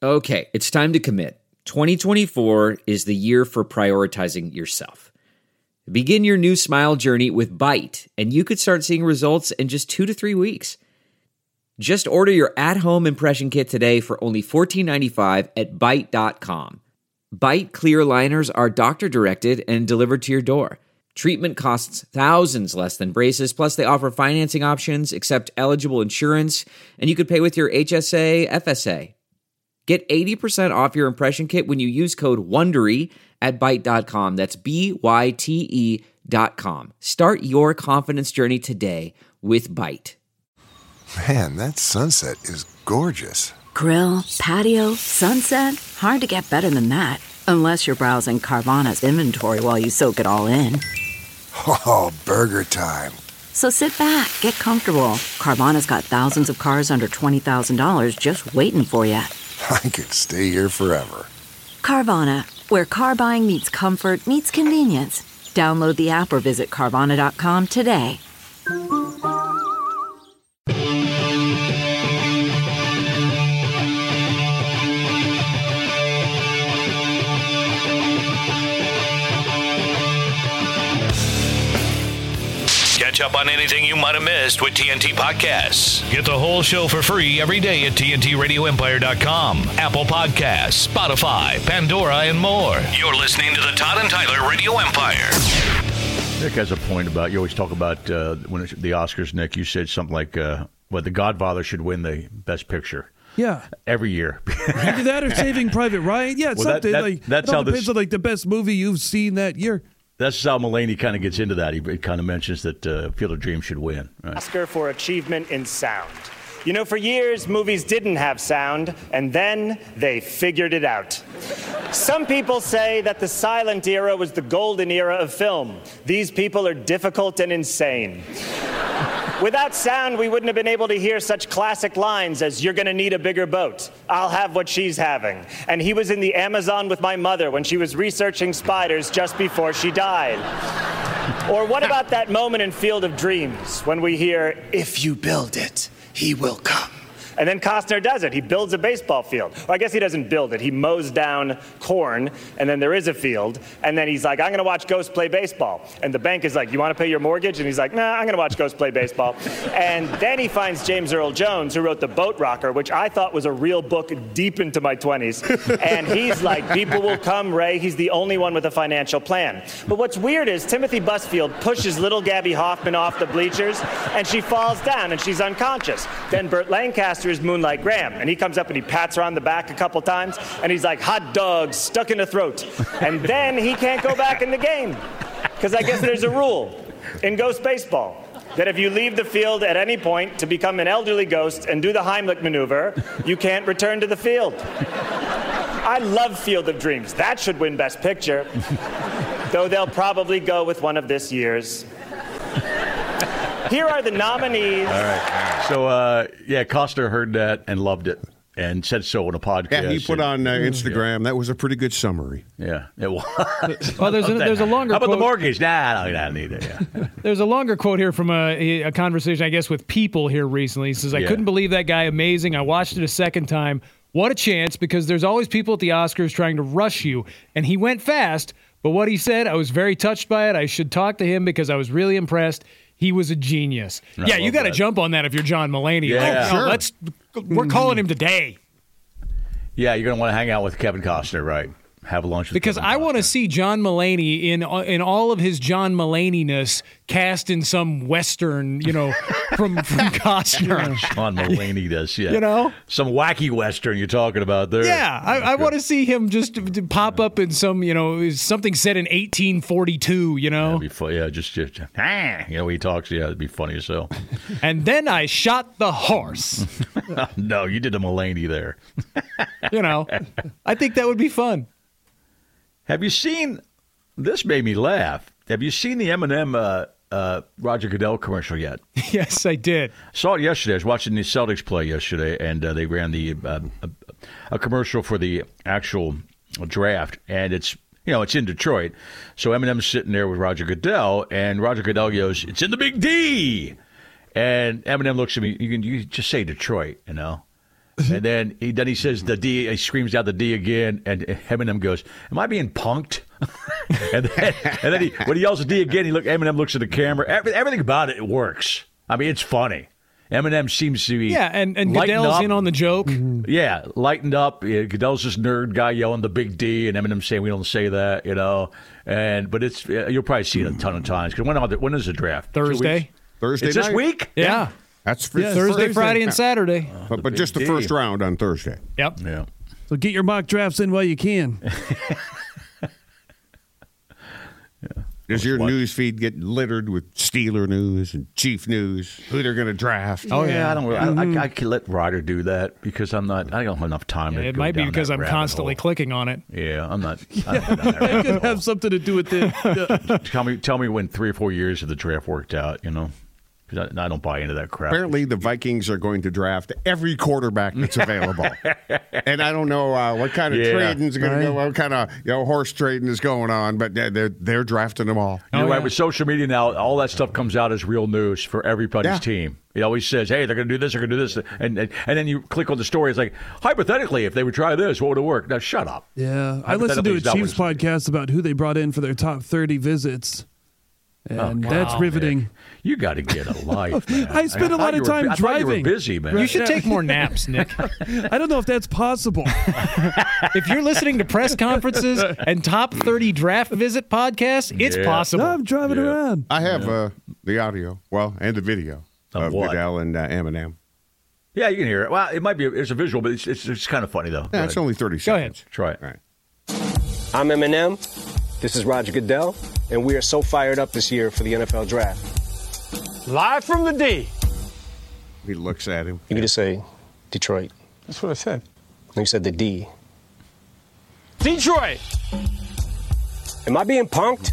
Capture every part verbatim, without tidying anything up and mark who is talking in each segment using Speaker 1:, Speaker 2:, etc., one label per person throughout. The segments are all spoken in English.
Speaker 1: Okay, it's time to commit. twenty twenty-four is the year for prioritizing yourself. Begin your new smile journey with Byte, and you could start seeing results in just two to three weeks. Just order your at-home impression kit today for only fourteen ninety-five at byte dot com. Byte clear aligners are doctor-directed and delivered to your door. Treatment costs thousands less than braces, plus they offer financing options, accept eligible insurance, and you could pay with your H S A, F S A. Get eighty percent off your impression kit when you use code WONDERY at byte dot com. That's B Y T E dot com. Start your confidence journey today with Byte.
Speaker 2: Man, that sunset is gorgeous.
Speaker 3: Grill, patio, sunset. Hard to get better than that. Unless you're browsing Carvana's inventory while you soak it all in.
Speaker 2: Oh, burger time.
Speaker 3: So sit back, get comfortable. Carvana's got thousands of cars under twenty thousand dollars just waiting for you.
Speaker 2: I could stay here forever.
Speaker 3: Carvana, where car buying meets comfort, meets convenience. Download the app or visit Carvana dot com today.
Speaker 4: Catch up on anything you might have missed with T N T Podcasts. Get the whole show for free every day at T N T radio empire dot com, Apple Podcasts, Spotify, Pandora, and more. You're listening to the Todd and Tyler Radio Empire.
Speaker 5: Nick has a point about, you always talk about uh, when it's the Oscars, Nick, you said something like, uh, well, The Godfather should win the Best Picture.
Speaker 6: Yeah.
Speaker 5: Every year.
Speaker 6: Either that or Saving Private Ryan. Yeah, it's
Speaker 5: well,
Speaker 6: something
Speaker 5: that, that,
Speaker 6: like,
Speaker 5: that's
Speaker 6: it all
Speaker 5: how
Speaker 6: depends
Speaker 5: this,
Speaker 6: on like the best movie you've seen that year.
Speaker 5: That's how Mulaney kind of gets into that. He, he kind of mentions that uh, Field of Dreams should win. Right?
Speaker 7: Oscar for achievement in sound. You know, for years, movies didn't have sound, and then they figured it out. Some people say that the silent era was the golden era of film. These people are difficult and insane. Without sound, we wouldn't have been able to hear such classic lines as, "You're gonna need a bigger boat. I'll have what she's having." And he was in the Amazon with my mother when she was researching spiders just before she died. Or what about that moment in Field of Dreams when we hear, "If you build it, he will come." And then Costner does it. He builds a baseball field. Well, I guess he doesn't build it. He mows down corn, and then there is a field. And then he's like, "I'm going to watch Ghost play baseball." And the bank is like, "You want to pay your mortgage?" And he's like, "Nah, I'm going to watch Ghost play baseball." And then he finds James Earl Jones, who wrote The Boat Rocker, which I thought was a real book deep into my twenties. And he's like, "People will come, Ray." He's the only one with a financial plan. But what's weird is Timothy Busfield pushes little Gabby Hoffman off the bleachers, and she falls down, and she's unconscious. Then Burt Lancaster is Moonlight Graham, and he comes up and he pats her on the back a couple times, and he's like, "Hot dogs stuck in the throat." And then he can't go back in the game, because I guess there's a rule in Ghost Baseball that if you leave the field at any point to become an elderly ghost and do the Heimlich maneuver, you can't return to the field. I love Field of Dreams. That should win Best Picture, though they'll probably go with one of this year's. Here are the nominees.
Speaker 5: All right. So, uh, yeah, Costner heard that and loved it and said so on a podcast.
Speaker 8: Yeah, he put on uh, Instagram. Yeah. That was a pretty good summary.
Speaker 5: Yeah, it was.
Speaker 6: Well, there's a, there's a longer
Speaker 5: How about
Speaker 6: quote.
Speaker 5: the mortgage? Nah, I don't need it. Yeah.
Speaker 6: There's a longer quote here from a, a conversation, I guess, with People here recently. He says, "I
Speaker 5: Yeah.
Speaker 6: couldn't believe that guy. Amazing. I watched it a second time. What a chance, because there's always people at the Oscars trying to rush you. And he went fast, but what he said, I was very touched by it. I should talk to him because I was really impressed. He was a genius."
Speaker 5: I
Speaker 6: yeah, you got to
Speaker 5: that.
Speaker 6: jump on that if you're John Mulaney.
Speaker 5: Yeah.
Speaker 6: Like,
Speaker 5: Sure.
Speaker 6: oh, let's, we're calling him today.
Speaker 5: Yeah, you're going to want to hang out with Kevin Costner, right? Have lunch with
Speaker 6: Because
Speaker 5: Kevin
Speaker 6: I
Speaker 5: Costner.
Speaker 6: want to see John Mulaney in in all of his John Mulaney-ness cast in some Western, you know, from, from Costner.
Speaker 5: John Mulaney does, yeah.
Speaker 6: You know?
Speaker 5: Some wacky Western you're talking about there.
Speaker 6: Yeah, I, I want to see him just to, to pop up in some, you know, something set in eighteen forty-two, you know?
Speaker 5: That'd be fun. Yeah, just, just ah, you know, he talks, yeah, it'd be funny as hell.
Speaker 6: And then I shot the horse.
Speaker 5: No, you did a Mulaney there.
Speaker 6: You know, I think that would be fun.
Speaker 5: Have you seen, this made me laugh, have you seen the Eminem uh, uh, Roger Goodell commercial yet?
Speaker 6: Yes, I did.
Speaker 5: Saw it yesterday. I was watching the Celtics play yesterday, and uh, they ran the uh, a, a commercial for the actual draft, and it's, you know, it's in Detroit. So Eminem's sitting there with Roger Goodell, and Roger Goodell goes, "It's in the Big D." And Eminem looks at me, you can you just say Detroit, you know? And then he then he says the D. He screams out the D again, and Eminem goes, "Am I being punked?" and then, and then he, when he yells the D again, he look. Eminem looks at the camera. Every, everything about it, it works. I mean, it's funny. Eminem seems to be
Speaker 6: yeah, and and
Speaker 5: lightened
Speaker 6: Goodell's
Speaker 5: up.
Speaker 6: in on the joke.
Speaker 5: Yeah, lightened up. Yeah, Goodell's this nerd guy yelling the big D, and Eminem saying we don't say that, you know. And but it's you'll probably see it a ton of times. Because when, when is the draft?
Speaker 6: Thursday.
Speaker 8: Thursday
Speaker 5: It's
Speaker 8: night.
Speaker 5: this week?
Speaker 6: Yeah.
Speaker 8: That's for
Speaker 6: Yeah, Thursday,
Speaker 8: Thursday.
Speaker 6: Friday, and
Speaker 8: Yeah.
Speaker 6: Saturday.
Speaker 8: But, but just the
Speaker 5: D.
Speaker 8: first round on Thursday.
Speaker 6: Yep.
Speaker 5: Yeah.
Speaker 9: So get your mock drafts in while you can.
Speaker 8: Does your news feed get littered with Steeler news and Chief news? Who they're going to draft?
Speaker 5: Oh yeah, I don't. Really, I, I, I can let Ryder do that because I'm not. I don't have enough time.
Speaker 6: Yeah,
Speaker 5: to
Speaker 6: it
Speaker 5: go
Speaker 6: might be
Speaker 5: down
Speaker 6: because
Speaker 5: that
Speaker 6: I'm
Speaker 5: rabbit
Speaker 6: constantly
Speaker 5: hole.
Speaker 6: clicking on it.
Speaker 5: Yeah, I'm not. I don't know that
Speaker 9: It
Speaker 5: rabbit
Speaker 9: could
Speaker 5: hole.
Speaker 9: have something to do with it.
Speaker 5: Tell me, tell me when three or four years of the draft worked out. You know, 'cause I, I don't buy into that crap.
Speaker 8: Apparently, the Vikings are going to draft every quarterback that's available. And I don't know uh, what kind of
Speaker 5: Yeah.
Speaker 8: trading is going to go, what kind of you know horse trading is going on, but they're they're, they're drafting them all.
Speaker 5: You're
Speaker 6: Oh,
Speaker 5: right.
Speaker 6: yeah.
Speaker 5: With social media now, all that stuff comes out as real news for everybody's
Speaker 8: Yeah.
Speaker 5: team. It always says, "Hey, they're going to do this. They're going to do this," and, and and then you click on the story. It's like, hypothetically, if they would try this, what would it work? Now, shut up.
Speaker 9: Yeah, I listened to a
Speaker 5: Hypothetically, that
Speaker 9: Chiefs
Speaker 5: was-
Speaker 9: podcast about who they brought in for their top thirty visits, and
Speaker 5: Oh,
Speaker 9: that's
Speaker 5: wow,
Speaker 9: riveting.
Speaker 5: man. You got to get a life, man.
Speaker 9: I spent a
Speaker 5: thought
Speaker 9: lot
Speaker 5: you
Speaker 9: of
Speaker 5: were
Speaker 9: time
Speaker 5: bu- I thought you were
Speaker 9: driving.
Speaker 5: busy, man.
Speaker 6: You should take more naps, Nick.
Speaker 9: I don't know if that's possible.
Speaker 6: If you're listening to press conferences and top thirty draft visit podcasts, it's
Speaker 5: Yeah.
Speaker 6: possible.
Speaker 9: No, I'm driving
Speaker 5: Yeah.
Speaker 9: around.
Speaker 8: I have uh, the audio, well, and the video
Speaker 5: Of
Speaker 8: of
Speaker 5: what?
Speaker 8: Goodell and uh, Eminem.
Speaker 5: Yeah, you can hear it. Well, it might be. It's a visual, but it's it's, it's kind of funny though. Go
Speaker 8: Yeah, it's
Speaker 5: ahead.
Speaker 8: only thirty
Speaker 6: Go ahead.
Speaker 8: seconds.
Speaker 5: Try it.
Speaker 8: All right.
Speaker 10: I'm Eminem. This is Roger Goodell, and we are so fired up this year for the N F L Draft. Live from the D.
Speaker 8: He looks at him.
Speaker 10: You can just say Detroit.
Speaker 11: That's what I said.
Speaker 10: No, you said the D.
Speaker 11: Detroit.
Speaker 10: Am I being punked?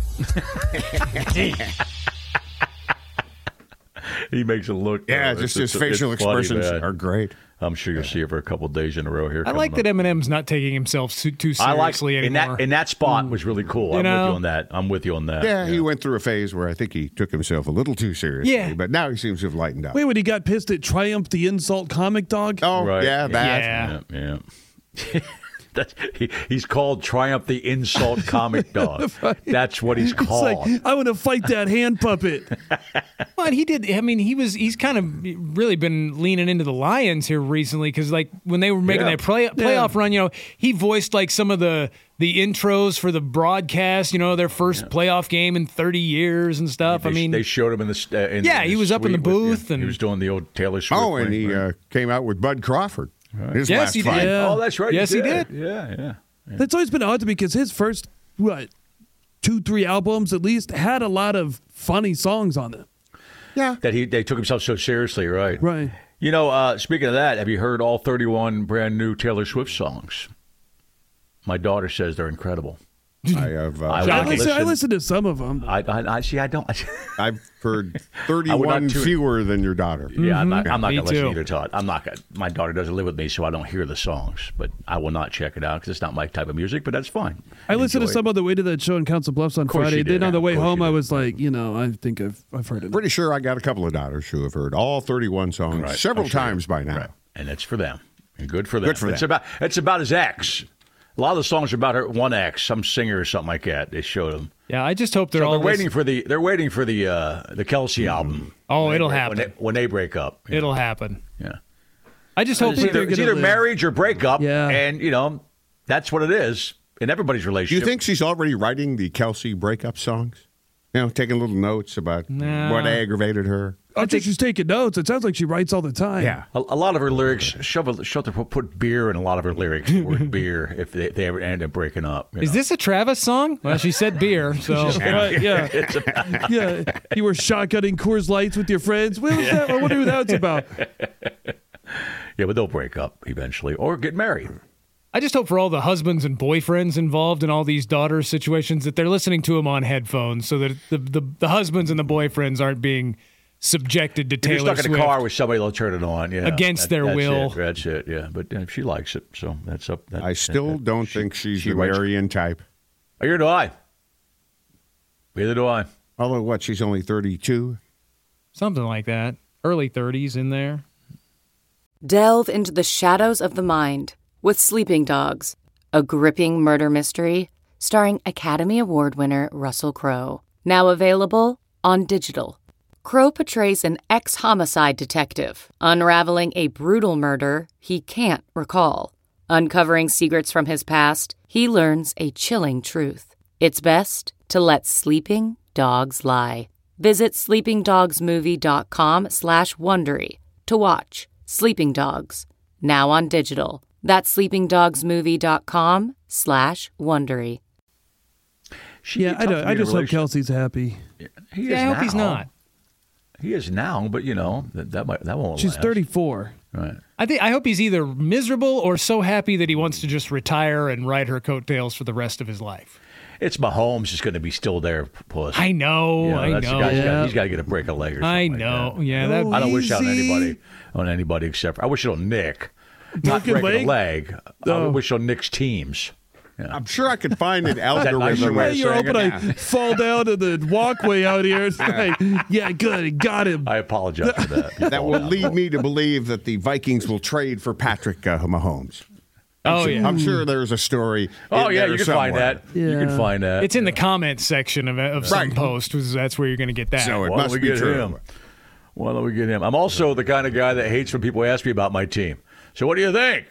Speaker 5: He makes it look.
Speaker 8: Yeah,
Speaker 5: uh,
Speaker 8: just
Speaker 5: it's-
Speaker 8: his
Speaker 5: it's-
Speaker 8: facial
Speaker 5: it's funny,
Speaker 8: expressions
Speaker 5: man.
Speaker 8: are great.
Speaker 5: I'm sure you'll see it for a couple of days in a row here.
Speaker 6: I like that
Speaker 5: coming up.
Speaker 6: Eminem's not taking himself too, too
Speaker 5: I like
Speaker 6: seriously
Speaker 5: in
Speaker 6: anymore.
Speaker 5: that in that spot was really cool.
Speaker 6: You
Speaker 5: I'm
Speaker 6: know?
Speaker 5: with you on that. I'm with you on that.
Speaker 8: Yeah, he went through a phase where I think he took himself a little too seriously.
Speaker 6: Yeah.
Speaker 8: But now he seems to have lightened up.
Speaker 9: Wait, when he got pissed at Triumph, the insult comic dog?
Speaker 8: Oh,
Speaker 5: Right.
Speaker 8: yeah, that.
Speaker 6: Yeah.
Speaker 5: Yeah. yeah. That's, he, he's called Triumph the Insult Comic Dog. That's what he's
Speaker 9: It's
Speaker 5: called.
Speaker 9: like, I want to fight that hand puppet.
Speaker 6: But he did. I mean, he was. He's kind of really been leaning into the Lions here recently because, like, when they were making
Speaker 5: Yeah.
Speaker 6: that play, playoff run, you know, he voiced like some of the the intros for the broadcast. You know, their first playoff game in thirty years and stuff.
Speaker 5: They,
Speaker 6: I mean,
Speaker 5: they showed him in the. Uh, in
Speaker 6: Yeah,
Speaker 5: the
Speaker 6: he was up in the
Speaker 5: suite with-
Speaker 6: booth
Speaker 5: yeah,
Speaker 6: and-
Speaker 5: he was doing the old Taylor Swift.
Speaker 8: Oh, and
Speaker 5: thing,
Speaker 8: he
Speaker 5: right?
Speaker 8: uh, came out with Bud Crawford. His
Speaker 6: Yes,
Speaker 8: last
Speaker 6: he did.
Speaker 8: fight.
Speaker 9: Yeah.
Speaker 5: Oh, that's right.
Speaker 6: Yes, he
Speaker 5: did.
Speaker 6: did.
Speaker 5: Yeah, yeah.
Speaker 9: That's always been odd to me because his first, what, two, three albums at least had a lot of funny songs on them.
Speaker 8: Yeah.
Speaker 5: That he they took himself so seriously, right?
Speaker 9: Right.
Speaker 5: You know, uh, speaking of that, have you heard all thirty-one brand new Taylor Swift songs? My daughter says they're incredible.
Speaker 8: I have. Uh,
Speaker 5: I
Speaker 9: I
Speaker 5: Shocking.
Speaker 9: listen, I
Speaker 5: Listen-
Speaker 9: listened to some of them.
Speaker 5: I, I, I see. I don't.
Speaker 8: I've heard
Speaker 5: I
Speaker 8: thirty-one
Speaker 5: would not tune-
Speaker 8: fewer than your daughter.
Speaker 5: Yeah, I'm not. I'm not
Speaker 6: Me
Speaker 5: going to listen
Speaker 6: too.
Speaker 5: either, Todd. I'm not. Gonna, my daughter doesn't live with me, so I don't hear the songs. But I will not check it out because it's not my type of music. But that's fine.
Speaker 9: I listened to
Speaker 5: Enjoy
Speaker 9: some
Speaker 5: it.
Speaker 9: on the way to that show in Council Bluffs on
Speaker 5: course
Speaker 9: Friday.
Speaker 5: you did.
Speaker 9: Then on the
Speaker 5: Of
Speaker 9: way
Speaker 5: course
Speaker 9: home,
Speaker 5: you
Speaker 9: I
Speaker 5: did.
Speaker 9: was like, you know, I think I've I've heard it.
Speaker 8: Pretty sure I got a couple of daughters who have heard all thirty-one songs
Speaker 5: Right.
Speaker 8: several
Speaker 5: I'm sure.
Speaker 8: times by now.
Speaker 5: Right. And it's for them. And good for them.
Speaker 8: Good for
Speaker 5: it's
Speaker 8: them.
Speaker 5: about. It's about his ex. A lot of the songs are about her one ex, some singer or something like that. They showed him.
Speaker 6: yeah, I just hope they're
Speaker 5: So
Speaker 6: all
Speaker 5: they're waiting
Speaker 6: listen-
Speaker 5: for the. They're waiting for the uh, the Kelsey album.
Speaker 6: Oh,
Speaker 5: When
Speaker 6: it'll
Speaker 5: they break-
Speaker 6: happen.
Speaker 5: when they, when they break up. you
Speaker 6: It'll
Speaker 5: know.
Speaker 6: happen.
Speaker 5: Yeah.
Speaker 6: I just hope
Speaker 5: It's
Speaker 6: they're
Speaker 5: either,
Speaker 6: gonna
Speaker 5: it's either
Speaker 6: live.
Speaker 5: marriage or breakup.
Speaker 9: Yeah.
Speaker 5: And you know that's what it is in everybody's
Speaker 8: Do
Speaker 5: relationship.
Speaker 8: you think she's already writing the Kelsey breakup songs? You know, taking little notes about
Speaker 6: No.
Speaker 8: what aggravated her.
Speaker 9: I think she's taking notes. It sounds like she writes all the time.
Speaker 8: Yeah.
Speaker 5: A, a lot of her lyrics shove a, shove the, put beer in a lot of her lyrics. The word beer if they, they ever end up breaking up. you
Speaker 6: Is
Speaker 5: know.
Speaker 6: this a Travis song? Well, she said beer, so
Speaker 9: Right, yeah. yeah. You were shotgunning Coors Lights with your friends. What was that? I wonder who that's about.
Speaker 5: Yeah, but they'll break up eventually or get married.
Speaker 6: I just hope for all the husbands and boyfriends involved in all these daughter situations that they're listening to them on headphones, so that the the, the husbands and the boyfriends aren't being subjected to
Speaker 5: If you're
Speaker 6: Taylor
Speaker 5: stuck in
Speaker 6: Swift.
Speaker 5: a car with somebody, they'll turn it on. Yeah,
Speaker 6: Against their
Speaker 5: that's
Speaker 6: will.
Speaker 5: It, that's it. Yeah, but uh, she likes it, so that's up. That,
Speaker 8: I still
Speaker 5: that-
Speaker 8: don't
Speaker 5: she-
Speaker 8: think she's
Speaker 5: she
Speaker 8: the
Speaker 5: writes-
Speaker 8: Marion type.
Speaker 5: Neither do I. Neither do I.
Speaker 8: Although, what, she's only thirty-two?
Speaker 6: Something like that. Early thirties in there.
Speaker 11: Delve into the shadows of the mind with Sleeping Dogs, a gripping murder mystery starring Academy Award winner Russell Crowe. Now available on digital. Crowe portrays an ex-homicide detective unraveling a brutal murder he can't recall. Uncovering secrets from his past, he learns a chilling truth. It's best to let sleeping dogs lie. Visit sleepingdogsmovie.com slash Wondery to watch Sleeping Dogs, now on digital. That's sleepingdogsmovie.com slash Wondery.
Speaker 5: She
Speaker 9: Yeah, I, don't, I just hope Kelsey's happy.
Speaker 5: He
Speaker 6: Yeah,
Speaker 5: is
Speaker 6: I hope
Speaker 5: now.
Speaker 6: he's not.
Speaker 5: He is now, but you know that that, might, that won't.
Speaker 9: She's
Speaker 5: last.
Speaker 9: thirty-four.
Speaker 5: Right.
Speaker 6: I think I hope he's either miserable or so happy that he wants to just retire and ride her coattails for the rest of his life.
Speaker 5: It's Mahomes is going to be still there, puss.
Speaker 6: I know,
Speaker 5: You know,
Speaker 6: I
Speaker 5: that's the
Speaker 6: know.
Speaker 5: guy, he's
Speaker 6: Yeah.
Speaker 5: got- He's got to get a break of leg or something.
Speaker 6: I
Speaker 5: like
Speaker 6: know.
Speaker 5: that.
Speaker 6: Yeah, that-
Speaker 5: I don't wish it on
Speaker 9: Easy.
Speaker 5: anybody, on anybody except for, I wish it on Nick. Not
Speaker 9: Broken
Speaker 5: breaking
Speaker 9: leg?
Speaker 5: a leg. I
Speaker 9: Oh.
Speaker 5: would wish on Nick's teams. Yeah.
Speaker 8: I'm sure I could find an
Speaker 5: that nicer
Speaker 8: algorithm.
Speaker 5: way
Speaker 9: Hey,
Speaker 5: of
Speaker 9: you're
Speaker 5: saying
Speaker 9: hoping
Speaker 5: it?
Speaker 9: I fall down to the walkway out here. It's like, yeah, good, got him.
Speaker 5: I apologize for that.
Speaker 8: That will lead me to believe that the Vikings will trade for Patrick uh, Mahomes. I'm
Speaker 6: Oh,
Speaker 8: sure,
Speaker 6: yeah.
Speaker 8: I'm sure there's a story.
Speaker 5: Oh,
Speaker 8: in
Speaker 5: yeah,
Speaker 8: there
Speaker 5: you can find
Speaker 8: somewhere.
Speaker 5: that. You can
Speaker 9: Yeah.
Speaker 5: find that.
Speaker 6: It's in the comments section of, of some
Speaker 8: Right.
Speaker 6: post. Was That's where you're going to get that.
Speaker 8: So it
Speaker 5: Why
Speaker 8: must
Speaker 5: don't we
Speaker 8: be
Speaker 5: get
Speaker 8: true.
Speaker 5: him? Why don't we get him? I'm also the kind of guy that hates when people ask me about my team. So what do you think?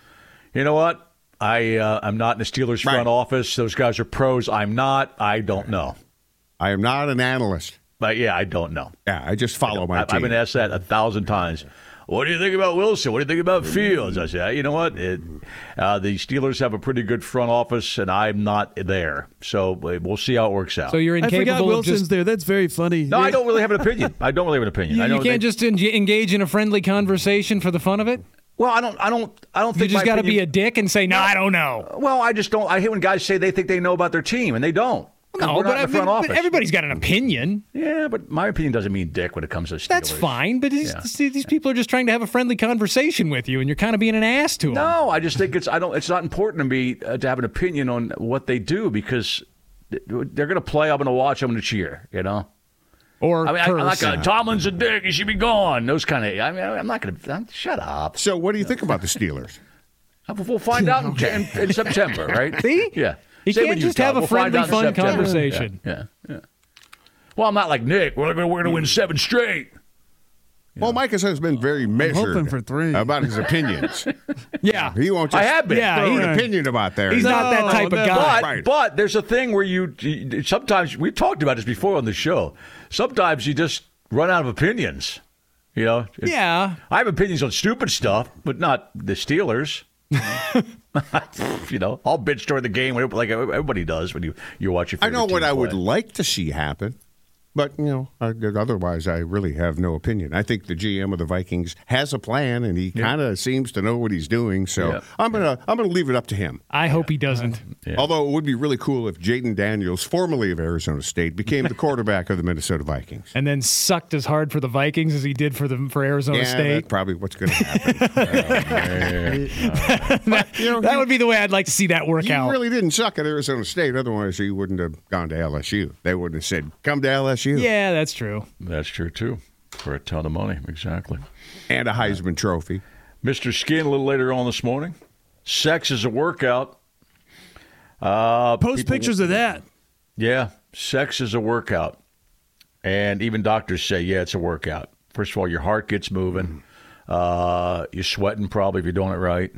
Speaker 5: You know what? I, uh, I'm not in the Steelers front
Speaker 8: Right.
Speaker 5: office. Those guys are pros. I'm not. I don't know.
Speaker 8: I am not an analyst.
Speaker 5: But, yeah, I don't know.
Speaker 8: Yeah, I just follow my
Speaker 5: I,
Speaker 8: team.
Speaker 5: I've been asked that a thousand times. What do you think about Wilson? What do you think about Fields? I said, you know what? It, uh, the Steelers have a pretty good front office, and I'm not there. So uh, we'll see how it works out.
Speaker 6: So you're
Speaker 9: I forgot
Speaker 6: incapable of
Speaker 9: Wilson's
Speaker 6: just.
Speaker 9: there. That's very funny.
Speaker 5: no, I don't really have an opinion. I don't really have an opinion.
Speaker 6: You,
Speaker 5: I
Speaker 6: you
Speaker 5: know
Speaker 6: can't
Speaker 5: they-
Speaker 6: just en- engage in a friendly conversation for the fun of it.
Speaker 5: Well, I don't. I don't. I don't
Speaker 6: You
Speaker 5: think
Speaker 6: just
Speaker 5: my
Speaker 6: got to be a
Speaker 5: opinion-
Speaker 6: dick and say, "No, I don't know."
Speaker 5: Well, I just don't. I hate when guys say they think they know about their team, and they don't.
Speaker 6: No,
Speaker 5: We're not
Speaker 6: but,
Speaker 5: in
Speaker 6: I
Speaker 5: the front
Speaker 6: mean,
Speaker 5: office.
Speaker 6: but everybody's got an opinion.
Speaker 5: Yeah, but my opinion doesn't mean dick when it comes to Steelers.
Speaker 6: That's fine. But these,
Speaker 5: Yeah.
Speaker 6: see, these people are just trying to have a friendly conversation with you, and you're kind of being an ass to them.
Speaker 5: No, I just think it's. I don't. It's not important to me uh, to have an opinion on what they do because they're going to play. I'm going to watch. I'm going to cheer. You know.
Speaker 6: Or
Speaker 5: I mean, I, I'm not
Speaker 6: curse.
Speaker 5: going. Tomlin's a dick. He should be gone. Those kind of. I mean, I'm not going to. Shut up.
Speaker 8: So what do you think about the Steelers?
Speaker 5: We'll find out in, in, in September, right?
Speaker 6: See?
Speaker 5: Yeah.
Speaker 6: You
Speaker 5: Same
Speaker 6: can't
Speaker 5: with
Speaker 6: just
Speaker 5: Todd.
Speaker 6: have a
Speaker 5: We'll find
Speaker 6: friendly,
Speaker 5: out in
Speaker 6: fun
Speaker 5: September.
Speaker 6: conversation.
Speaker 5: Yeah, yeah, yeah. Well, I'm not like Nick. We're going we're to win seven straight.
Speaker 8: Well, Mike has been very measured
Speaker 9: hoping for three.
Speaker 8: about his opinions.
Speaker 6: Yeah.
Speaker 8: He won't just
Speaker 5: I have been.
Speaker 6: Yeah,
Speaker 8: throw
Speaker 6: he-
Speaker 8: an opinion about there.
Speaker 6: He's not that type of
Speaker 9: no,
Speaker 6: guy.
Speaker 5: But,
Speaker 8: Right.
Speaker 5: but there's a thing where you, you sometimes we've talked about this before on the show. Sometimes you just run out of opinions. You know. It's-
Speaker 6: Yeah.
Speaker 5: I have opinions on stupid stuff, but not the Steelers. You know, I'll bitch during the game like everybody does when you you watch your
Speaker 8: I
Speaker 5: favorite
Speaker 8: know what
Speaker 5: team
Speaker 8: I would
Speaker 5: play.
Speaker 8: like to see happen, but you know, I, otherwise I really have no opinion. I think the G M of the Vikings has a plan, and he kind of seems to know what he's doing. So
Speaker 5: Yeah.
Speaker 8: I'm gonna I'm gonna leave it up to him.
Speaker 6: I hope he doesn't.
Speaker 5: Yeah.
Speaker 8: Although it would be really cool if Jaden Daniels, formerly of Arizona State, became the quarterback of the Minnesota Vikings.
Speaker 6: And then sucked as hard for the Vikings as he did for the for Arizona
Speaker 8: yeah,
Speaker 6: State.
Speaker 8: that's probably what's going to happen. you know,
Speaker 6: That
Speaker 8: he,
Speaker 6: would be the way I'd like to see that work
Speaker 8: he
Speaker 6: out.
Speaker 8: really didn't suck at Arizona State. Otherwise, he wouldn't have gone to L S U. They wouldn't have said, "Come to L S U."
Speaker 6: Yeah, that's true.
Speaker 5: That's true too, for a ton of money, exactly.
Speaker 8: And a Heisman Trophy.
Speaker 5: Mister Skin a little later on this morning. Sex is a workout. Uh,
Speaker 9: Post
Speaker 5: people-
Speaker 9: pictures of that.
Speaker 5: Yeah, sex is a workout. And even doctors say, yeah, it's a workout. First of all, your heart gets moving. Uh, you're sweating probably if you're doing it right.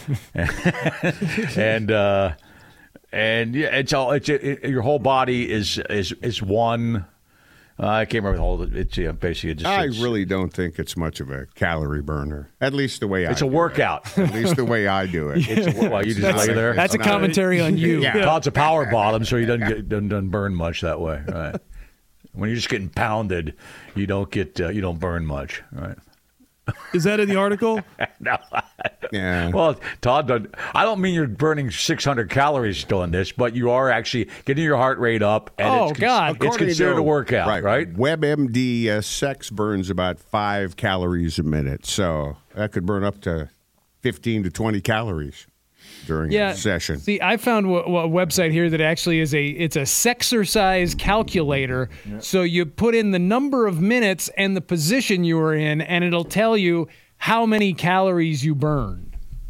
Speaker 5: and uh, and yeah, it's all it's it, it, your whole body is is is one. Uh, I can't remember the whole. It's yeah, basically it just.
Speaker 8: I
Speaker 5: it's,
Speaker 8: really don't think it's much of a calorie burner. At least the way I
Speaker 5: It's a
Speaker 8: do
Speaker 5: workout.
Speaker 8: it. At least the way I do it.
Speaker 5: It's a, well, you just
Speaker 6: That's,
Speaker 5: lay there.
Speaker 6: that's a commentary on you.
Speaker 8: Yeah.
Speaker 5: Todd's a power bottom, so he doesn't get doesn't, doesn't burn much that way. Right. When you're just getting pounded, you don't get uh, you don't burn much. Right.
Speaker 9: Is that in the article?
Speaker 5: No.
Speaker 8: Yeah.
Speaker 5: Well, Todd, doesn't- I don't mean you're burning six hundred calories doing this, but you are actually getting your heart rate up. And
Speaker 6: Oh,
Speaker 5: it's,
Speaker 6: God.
Speaker 5: It's
Speaker 8: According
Speaker 5: considered
Speaker 8: to-
Speaker 5: a workout, right? right?
Speaker 8: WebMD, uh, sex burns about five calories a minute. So that could burn up to fifteen to twenty calories during
Speaker 6: Yeah.
Speaker 8: a session.
Speaker 6: See, I found a website here that actually is a it's a sexercise calculator. So you put in the number of minutes and the position you were in, and it'll tell you how many calories you burn.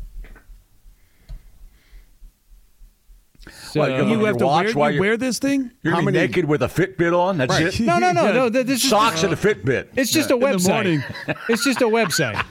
Speaker 6: So,
Speaker 5: What, you
Speaker 9: You have to
Speaker 5: watch
Speaker 9: wear,
Speaker 5: while
Speaker 9: you
Speaker 5: you're-
Speaker 9: wear this thing?
Speaker 5: You're
Speaker 8: How
Speaker 5: gonna be
Speaker 8: many-
Speaker 5: naked with a Fitbit on? That's
Speaker 8: Right.
Speaker 5: it?
Speaker 6: no, no, no,
Speaker 9: Yeah.
Speaker 6: no. th- This is
Speaker 5: Socks and a Fitbit.
Speaker 6: It's just a
Speaker 9: In the
Speaker 6: website.
Speaker 9: morning.
Speaker 6: It's just a website.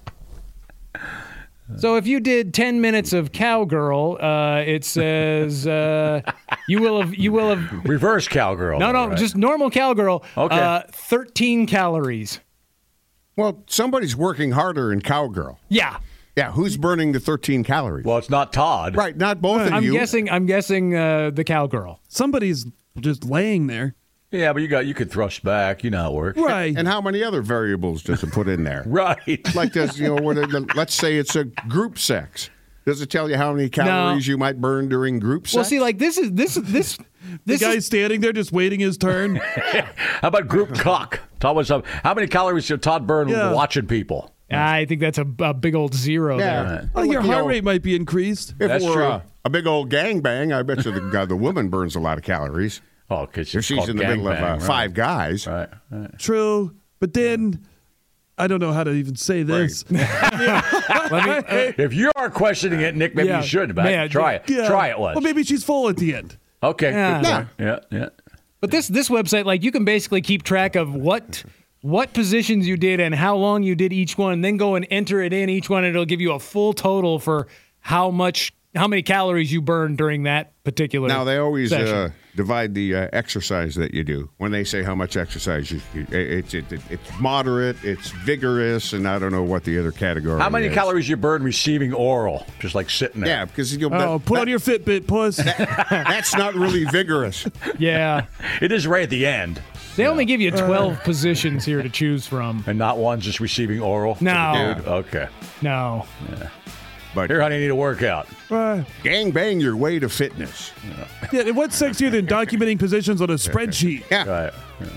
Speaker 6: So if you did ten minutes of cowgirl, uh, it says uh, you will have you will have
Speaker 5: Reverse cowgirl.
Speaker 6: no
Speaker 5: though,
Speaker 6: no
Speaker 5: right?
Speaker 6: just normal cowgirl.
Speaker 5: Okay.
Speaker 6: Uh, thirteen calories.
Speaker 8: Well, somebody's working harder in cowgirl.
Speaker 6: Yeah.
Speaker 8: Yeah, who's burning the thirteen calories?
Speaker 5: Well, it's not Todd.
Speaker 8: Right, not both of
Speaker 6: I'm
Speaker 8: you.
Speaker 6: guessing. I'm guessing uh, the cowgirl.
Speaker 9: Somebody's just laying there.
Speaker 5: Yeah, but you got you could thrust back. You know how it works.
Speaker 9: Right.
Speaker 8: And how many other variables does it put in there?
Speaker 5: Right.
Speaker 8: Like this, you know, what it- let's say it's a group sex. Does it tell you how many calories you might burn during group sex?
Speaker 6: Well, see, like this is this this
Speaker 9: the
Speaker 6: this
Speaker 9: guy's
Speaker 6: is,
Speaker 9: standing there just waiting his turn.
Speaker 5: How about group cock? Todd was up. How many calories did Todd burn
Speaker 9: Yeah.
Speaker 5: watching people?
Speaker 6: I think that's a, a big old zero
Speaker 8: yeah.
Speaker 6: there.
Speaker 9: Well, your
Speaker 8: Like, you
Speaker 9: heart
Speaker 8: know,
Speaker 9: rate might be increased.
Speaker 8: If
Speaker 5: That's
Speaker 8: it were
Speaker 5: true.
Speaker 8: A, a big old gangbang, I bet you the guy, the woman burns a lot of calories.
Speaker 5: Oh, because
Speaker 8: If she's in the middle of uh, five guys.
Speaker 5: Right. right.
Speaker 9: True. But then, I don't know how to even say this.
Speaker 5: If you are questioning it, Nick, maybe
Speaker 6: Yeah.
Speaker 5: you should. But
Speaker 6: Man,
Speaker 5: try it.
Speaker 9: Yeah.
Speaker 5: Try it once.
Speaker 9: Well, maybe she's full at the end.
Speaker 5: Okay.
Speaker 6: Yeah.
Speaker 5: Good point. Yeah. Yeah.
Speaker 6: But this this website, like, you can basically keep track of what what positions you did and how long you did each one, and then go and enter it in each one, and it'll give you a full total for how much how many calories you burned during that particular.
Speaker 8: Now, they always
Speaker 6: session.
Speaker 8: uh, divide the uh, exercise that you do. When they say how much exercise you do, it's it, it, it's moderate, it's vigorous, and I don't know what the other category
Speaker 5: How many
Speaker 8: is.
Speaker 5: calories you burn receiving oral? Just like sitting there.
Speaker 8: Yeah, because you'll
Speaker 9: Oh,
Speaker 8: that-
Speaker 9: put
Speaker 8: that-
Speaker 9: on your Fitbit, puss.
Speaker 8: that's not really vigorous.
Speaker 6: Yeah.
Speaker 5: It is right at the end.
Speaker 6: They only give you twelve positions here to choose from.
Speaker 5: And not one just receiving oral? to the
Speaker 6: No.
Speaker 5: dude? Okay.
Speaker 6: No.
Speaker 8: But
Speaker 5: Here, honey, you need to work out.
Speaker 9: Uh,
Speaker 8: gang bang your way to fitness.
Speaker 9: yeah, and what's sexier than documenting positions on a spreadsheet?
Speaker 8: Yeah.
Speaker 5: Right.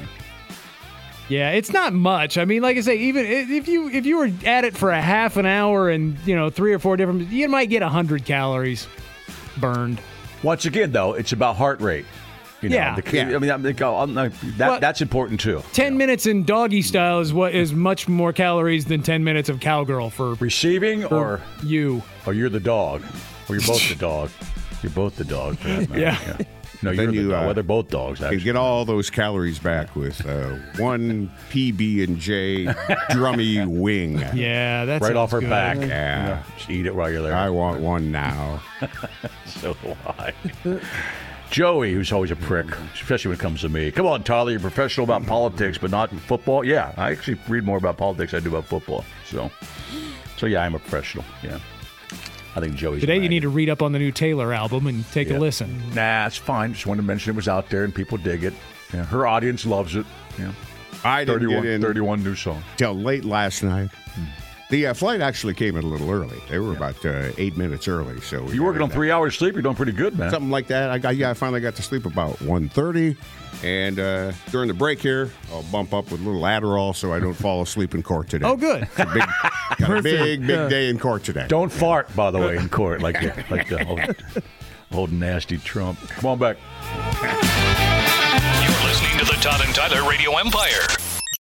Speaker 6: Yeah, it's not much. I mean, like I say, even if you if you were at it for a half an hour and, you know, three or four different, you might get one hundred calories burned.
Speaker 5: Once again, though, it's about heart rate. You know,
Speaker 6: Yeah.
Speaker 5: The,
Speaker 8: Yeah.
Speaker 5: I mean, I'm, I'm, that,
Speaker 6: Well,
Speaker 5: that's important, too.
Speaker 6: ten minutes in doggy style is what is much more calories than ten minutes of cowgirl for,
Speaker 5: Receiving
Speaker 6: for
Speaker 5: or,
Speaker 6: you.
Speaker 5: or you're the dog. Or you're both the dog. You're both the dog. For that matter.
Speaker 6: Yeah.
Speaker 5: No,
Speaker 8: Then
Speaker 5: you're the
Speaker 8: you,
Speaker 5: dog.
Speaker 8: uh,
Speaker 5: Well, they're both dogs,
Speaker 8: You
Speaker 5: actually.
Speaker 8: get all those calories back with uh, one P B and J drummy wing.
Speaker 6: Yeah, that's
Speaker 5: Right off her
Speaker 6: good.
Speaker 5: back.
Speaker 8: Yeah.
Speaker 5: Just eat it while you're there.
Speaker 8: I want one now.
Speaker 5: So do I. Joey, who's always a prick, especially when it comes to me. Come on, Tyler, you're professional about politics, but not football. Yeah, I actually read more about politics than I do about football. So, so yeah, I'm a professional. Yeah, I think Joey's.
Speaker 6: Today
Speaker 5: a
Speaker 6: you
Speaker 5: maggot.
Speaker 6: need to read up on the new Taylor album and take
Speaker 5: Yeah.
Speaker 6: a listen.
Speaker 5: Nah, it's fine. Just wanted to mention it was out there and people dig it. Yeah, her audience loves it. Yeah,
Speaker 8: I didn't
Speaker 5: thirty-one,
Speaker 8: get in
Speaker 5: thirty-one new songs.
Speaker 8: till late last night. The uh, flight actually came in a little early. They were about uh, eight minutes early. So we
Speaker 5: You working on
Speaker 8: got
Speaker 5: three hours sleep? You're doing pretty good, man.
Speaker 8: something like that. I got yeah. I finally got to sleep about one thirty, and uh, during the break here, I'll bump up with a little Adderall so I don't fall asleep in court today.
Speaker 6: Oh, good.
Speaker 8: It's a big, got a big, big
Speaker 9: Yeah.
Speaker 8: day in court today.
Speaker 5: Don't fart, by the way, in court like the, like the old, old nasty Trump. Come on back.
Speaker 4: You're listening to the Todd and Tyler Radio Empire.